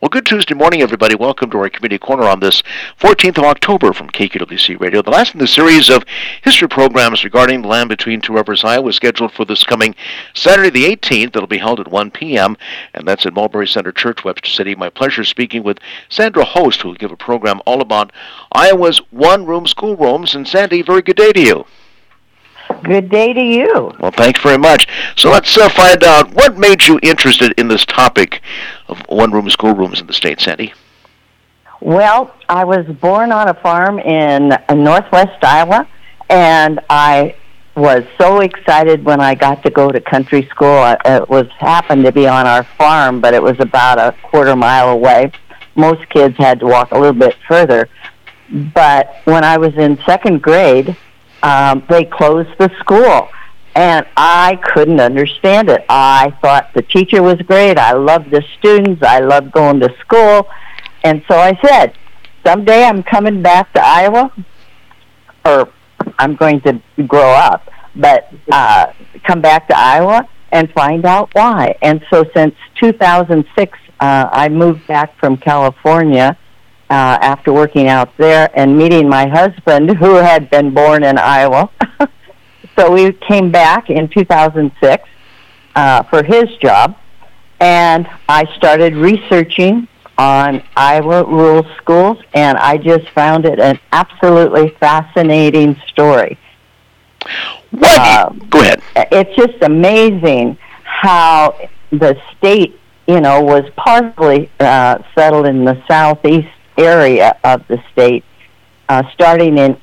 Well, good Tuesday morning, everybody. Welcome to our Community Corner on this 14th of October from KQWC Radio. The last in the series of history programs regarding the land between two rivers, Iowa, is scheduled for this coming Saturday the 18th. It'll be held at 1 p.m., and that's at Mulberry Center Church, Webster City. My pleasure speaking with Sandra Host, who will give a program all about Iowa's one-room schoolrooms. And Sandy, very good day to you. Good day to you. Well, thanks very much. So let's find out what made you interested in this topic of one-room schoolrooms in the state, Sandy. Well, I was born on a farm in northwest Iowa, and I was so excited when I got to go to country school. It happened to be on our farm, but it was about a quarter mile away. Most kids had to walk a little bit further. But when I was in second grade, they closed the school, and I couldn't understand it. I thought the teacher was great. I loved the students. I loved going to school. And so I said, someday I'm coming back to Iowa, or I'm going to grow up, but come back to Iowa and find out why. And so since 2006, I moved back from California after working out there and meeting my husband, who had been born in Iowa. So we came back in 2006 for his job, and I started researching on Iowa rural schools, and I just found it an absolutely fascinating story. What? Go ahead. It's just amazing how the state, was partially settled in the southeast area of the state, starting in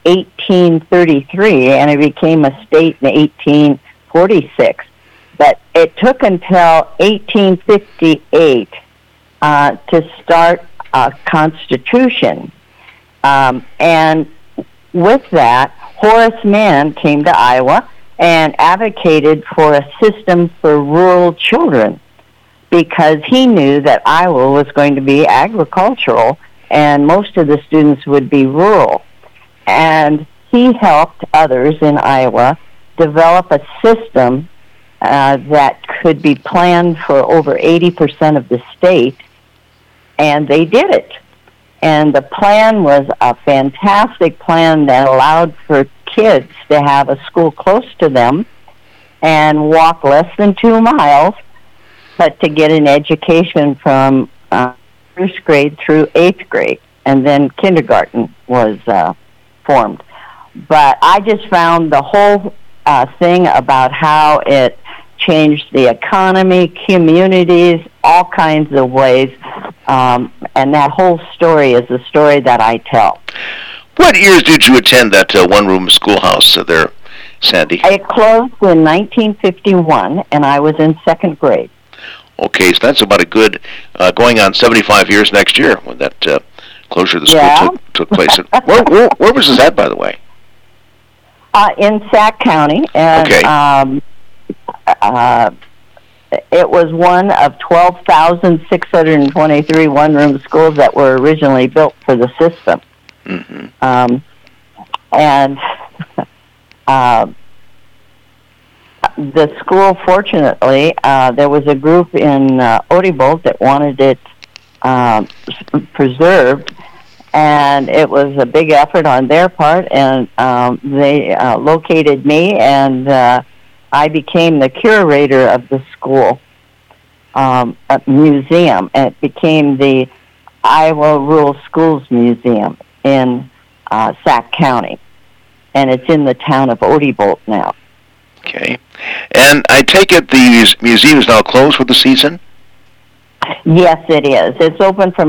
1833, and it became a state in 1846. But it took until 1858 to start a constitution. And with that, Horace Mann came to Iowa and advocated for a system for rural children, because he knew that Iowa was going to be agricultural and most of the students would be rural. And he helped others in Iowa develop a system that could be planned for over 80% of the state, and they did it. And the plan was a fantastic plan that allowed for kids to have a school close to them and walk less than 2 miles, but to get an education from first grade through 8th grade, and then kindergarten was formed. But I just found the whole thing about how it changed the economy, communities, all kinds of ways, and that whole story is the story that I tell. What years did you attend that one-room schoolhouse there, Sandy? It closed in 1951, and I was in second grade. Okay, so that's about a good, going on 75 years next year when that closure of the school took place. Where was this at, by the way? In Sac County. And, okay. It was one of 12,623 one-room schools that were originally built for the system. Mm-hmm. And the school, fortunately, there was a group in Odebolt that wanted it preserved, and it was a big effort on their part, and they located me, and I became the curator of the school museum, and it became the Iowa Rural Schools Museum in Sac County, and it's in the town of Odebolt now. Okay. And I take it the museum is now closed for the season? Yes, it is. It's open from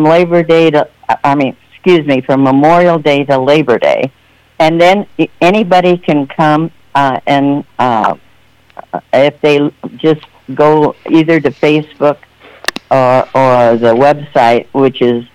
from Memorial Day to Labor Day. And then anybody can come and if they just go either to Facebook or the website, which is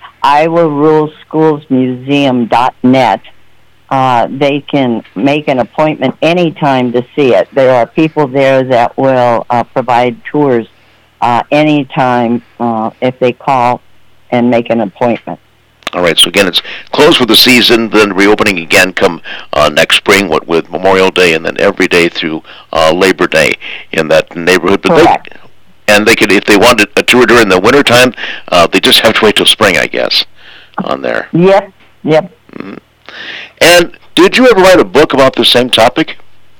iowaruralschoolsmuseum.net, they can make an appointment anytime to see it. There are people there that will provide tours anytime if they call and make an appointment. All right, so again, it's closed for the season, then reopening again come next spring with Memorial Day, and then every day through Labor Day in that neighborhood. But correct. And they could, if they wanted a tour during the wintertime, they just have to wait till spring, I guess, on there. Yep. Mm-hmm. And did you ever write a book about the same topic?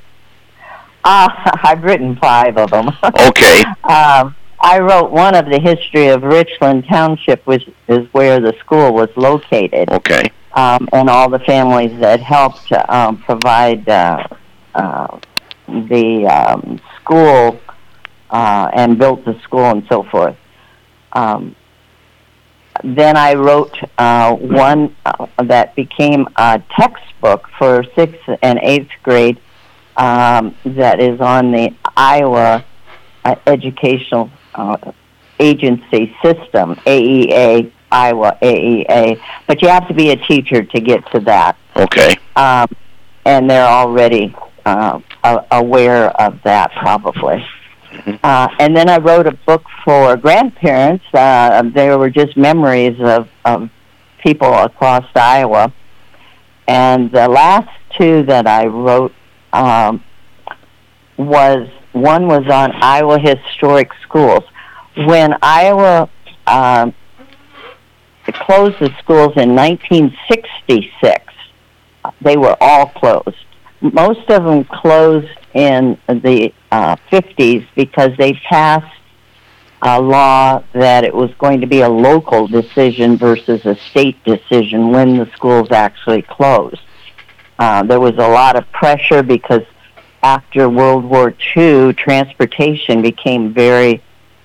I've written 5 of them. Okay. I wrote one of the history of Richland Township, which is where the school was located. Okay. And all the families that helped provide the school and built the school and so forth. Then I wrote one that became a textbook for 6th and 8th grade that is on the Iowa Educational Agency System, AEA, Iowa AEA. But you have to be a teacher to get to that. Okay. And they're already aware of that, probably. Mm-hmm. And then I wrote a book for grandparents. They were just memories of people across Iowa. And the last 2 that I wrote one was on Iowa historic schools. When Iowa closed the schools in 1966, they were all closed. Most of them closed in the 50s because they passed a law that it was going to be a local decision versus a state decision when the schools actually closed. There was a lot of pressure because after World War II, transportation became very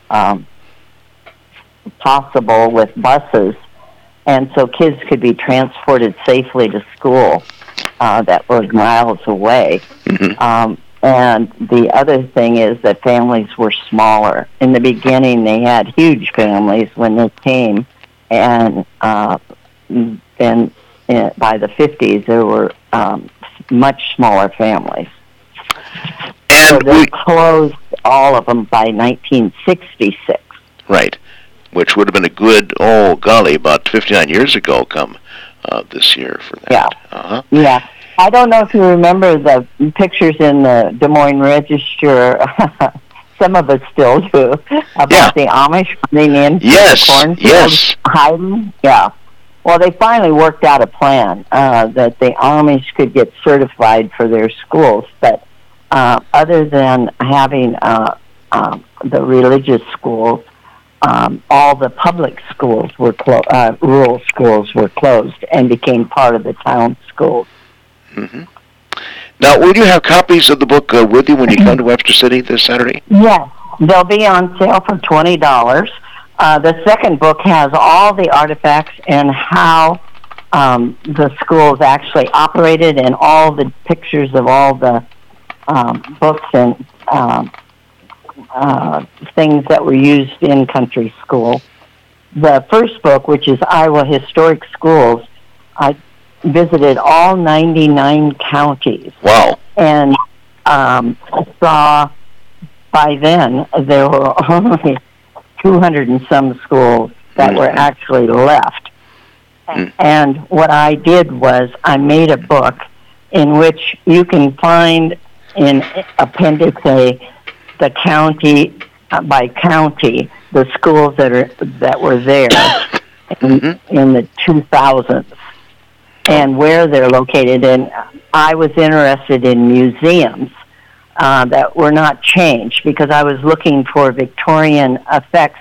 possible with buses, and so kids could be transported safely to school that was miles away. Mm-hmm. And the other thing is that families were smaller. In the beginning, they had huge families when they came, and then by the 50s, there were much smaller families. And so they closed all of them by 1966. Right, which would have been a good, about 59 years ago come this year for that. Yeah. Uh-huh. Yeah. I don't know if you remember the pictures in the Des Moines Register. Some of us still do, about the Amish running in the cornfield, hiding. Yeah. Well, they finally worked out a plan that the Amish could get certified for their schools, but other than having the religious schools, all the public schools were rural schools were closed and became part of the town schools. Mm-hmm. Now, will you have copies of the book with you when you come to Webster City this Saturday? Yes, they'll be on sale for $20. The second book has all the artifacts and how the schools actually operated, and all the pictures of all the books and things that were used in country school. The first book, which is Iowa Historic Schools, I visited all 99 counties. Wow. And saw by then there were only 200 and some schools that were actually left. And what I did was I made a book in which you can find in Appendix A the county by county the schools that were there in the 2000s and where they're located. And I was interested in museums that were not changed because I was looking for Victorian effects.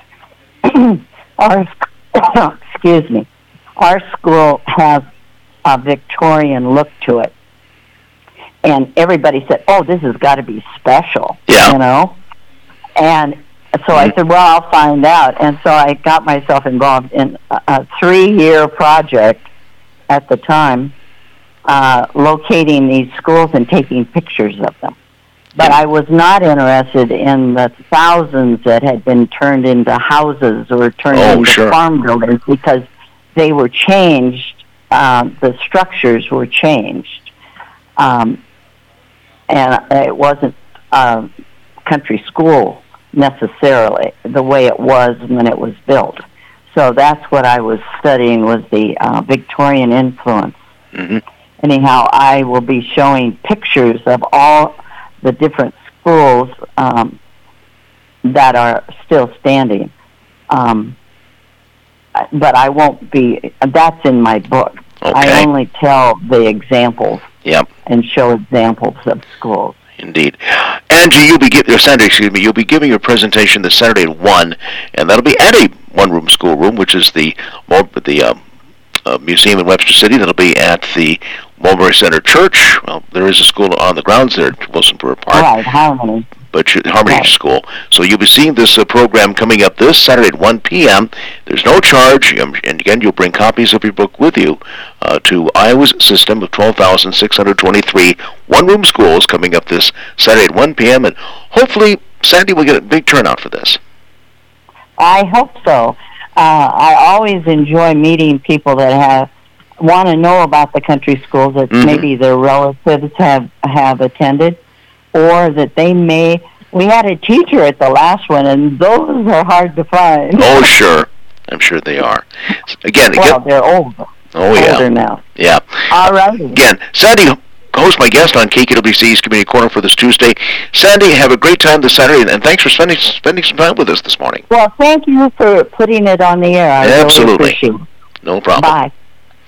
Excuse me. Our school has a Victorian look to it. And everybody said, this has got to be special, you know? And so I said, well, I'll find out. And so I got myself involved in a 3-year project at the time, locating these schools and taking pictures of them. But I was not interested in the thousands that had been turned into houses or turned into farm buildings because they were changed. The structures were changed. And it wasn't a country school necessarily the way it was when it was built. So that's what I was studying, was the Victorian influence. Mm-hmm. Anyhow, I will be showing pictures of all the different schools that are still standing. But I won't be, that's in my book. Okay. I only tell the examples. Yep. And show examples of schools. Indeed. Angie, you'll be giving your presentation this Saturday at 1, and that'll be at a one-room schoolroom, which is the museum in Webster City. That'll be at the Mulberry Center Church. Well, there is a school on the grounds there at Wilson Brewer Park. Right, Harmony. But Harmony right. School. So you'll be seeing this program coming up this Saturday at 1 p.m. There's no charge, and again, you'll bring copies of your book with you to Iowa's system of 12,623 one-room schools coming up this Saturday at 1 p.m. And hopefully, Sandy will get a big turnout for this. I hope so. I always enjoy meeting people that want to know about the country schools that maybe their relatives have attended, or that they may. We had a teacher at the last one, and those are hard to find. Oh, sure. I'm sure they are. Again, they're old. Oh, yeah. Older now. Yeah. All right. Again, Sandy, host my guest on KKWC's Community Corner for this Tuesday. Sandy, have a great time this Saturday, and thanks for spending some time with us this morning. Well, thank you for putting it on the air. I Absolutely. really appreciate it. No problem. Bye.